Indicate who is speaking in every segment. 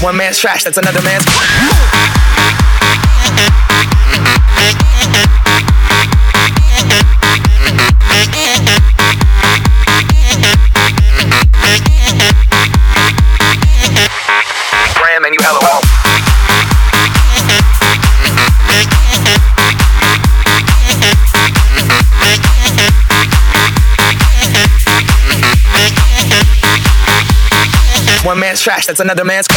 Speaker 1: One man's trash, that's another man's. Ram and you hella wrong. One man's trash, that's another man's.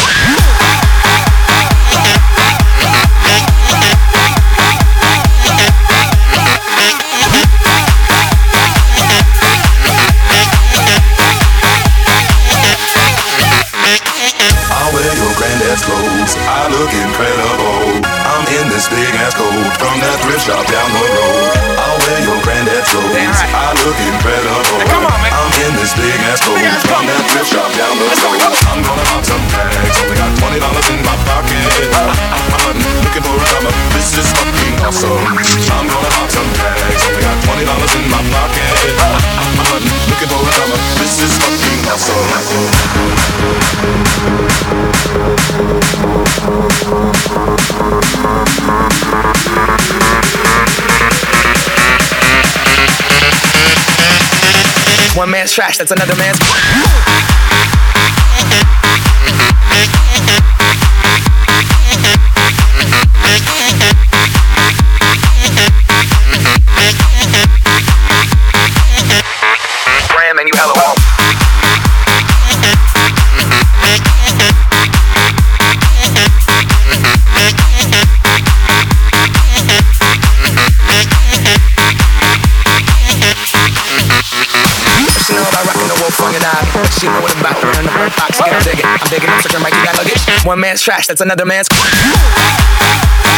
Speaker 2: I'll wear your granddad's clothes, I look incredible. I'm in this big ass coat from that thrift shop down the road. I'll wear your granddad's clothes, I look incredible. I'm in this big ass coat from that thrift shop down the road. I'm gonna pop some tags, only got $20 in my pocket. I'm looking for a summer, this is fucking awesome. I'm gonna pop some tags, only got $20 in my pocket. I'm looking for a summer, this is fucking awesome.
Speaker 1: One man's trash, that's another man's. Ram and you hella wrong. She know about rockin' the wolf on your dog. She know what about running the bird box. Get her digging. I'm digging, I'm searching, Mike, you got luggage. One man's trash, that's another man's.